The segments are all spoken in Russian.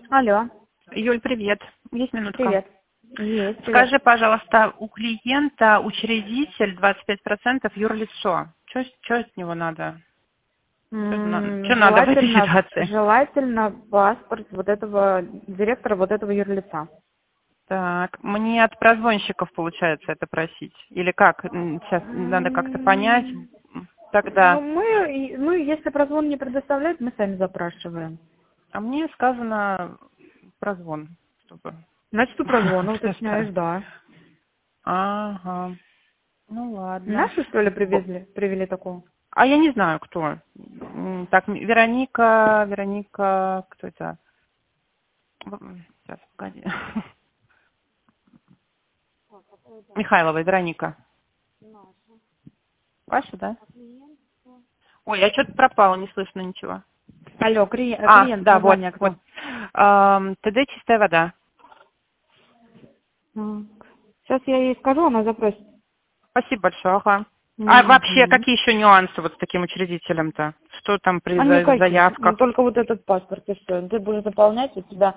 Алло, Юль, привет. Есть минутка? привет. Есть, привет. Скажи, пожалуйста, у клиента учредитель 25% юрлицо. Что от него надо? Что надо в этой ситуации? Желательно паспорт вот этого директора, вот этого юрлица. Так, мне от прозвонщиков получается это просить? Или как? Сейчас надо как-то понять. Ну, Тогда. мы, если прозвон не предоставляют, мы сами запрашиваем. А мне сказано прозвон, чтобы Значит, у прозвона уточняешь, предоставить. да. Ага. Ну ладно. Наши, что ли, привели такого? А я не знаю, кто. Так, Вероника, кто это? Сейчас, погоди. Михайлова, Вероника. Ваша, да? Ой, я что-то пропала, не слышно ничего. Алло, клиент, Да, вот, название вот. кто? ТД «Чистая вода». Сейчас я ей скажу, она запросит. Спасибо большое, ага. А вообще, Мгм. какие еще нюансы вот с таким учредителем-то? Что там при А никаких. Ну, заявках? только вот этот паспорт и все. Ты будешь заполнять, у тебя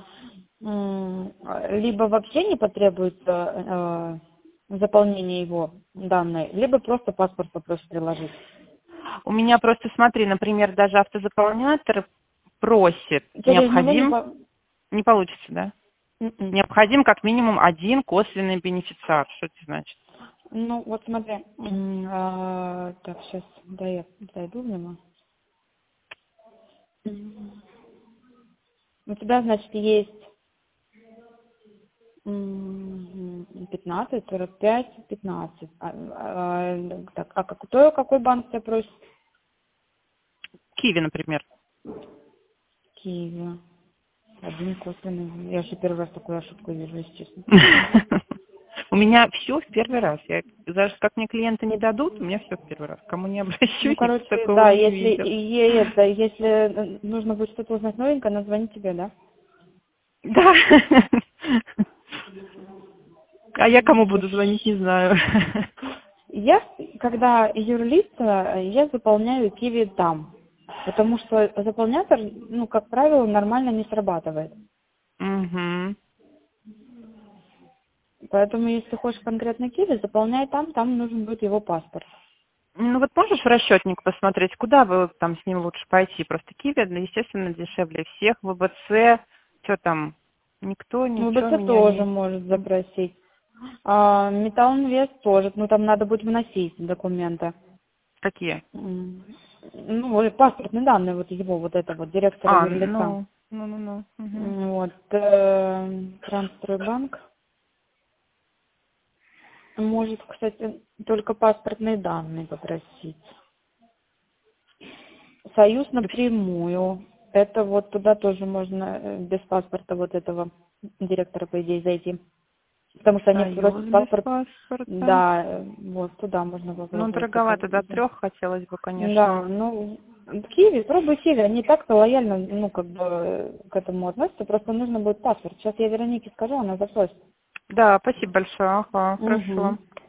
либо вообще не потребуется заполнение его данные, либо просто паспорт попросят приложить. У меня просто, смотри, например, даже автозаполнятор просит, Через него не необходим, не получится, да? Мгм. Необходим как минимум один косвенный бенефициар. Что это значит? Ну, вот смотри. Так, сейчас, да, я зайду в него. У тебя, значит, есть 15, 45, 15. Так, а какой банк тебя просит? Киви, например. Киви. Один косвенный. Я вообще первый раз такую ошибку вижу, если честно. У меня все в первый раз. Я даже как мне клиенты не дадут, у меня все в первый раз. Кому не Ну, обращусь, никто короче, такого да, не если видел. если нужно будет что-то узнать новенькое, она звонит тебе, да? Да. А я кому Хорошо. буду звонить, не знаю. Я, когда юрлица, я заполняю киви там. Потому что заполнятор, ну, как правило, нормально не срабатывает. Угу. Поэтому, если хочешь конкретно киви, заполняй там нужен будет его паспорт. Ну вот можешь в расчетник посмотреть, куда вы там с ним лучше пойти? Просто Киви, ну, естественно, дешевле всех. ВБЦ, что там? Никто, ничего ВБЦ меня тоже не... может запросить. Металл Инвест тоже, ну, там надо будет вносить документы. Какие? Ну, вот паспортные данные вот его, вот это вот, директора юрлица. Ну. Мгм. Вот, Трансстройбанк может, кстати, только паспортные данные попросить. Союз напрямую. Это вот туда тоже можно без паспорта вот этого директора, по идее, зайти. Потому что они Союз просят без паспорт. паспорта. Да, вот туда можно Ну, попробовать только. дороговато, до 3 хотелось бы, Да, конечно. ну, Киви, пробуй Киви, они так-то лояльно, ну, как бы, к этому относятся, просто нужно будет паспорт. Сейчас я Веронике скажу, она запросит. Да, спасибо большое, ага, Угу. хорошо.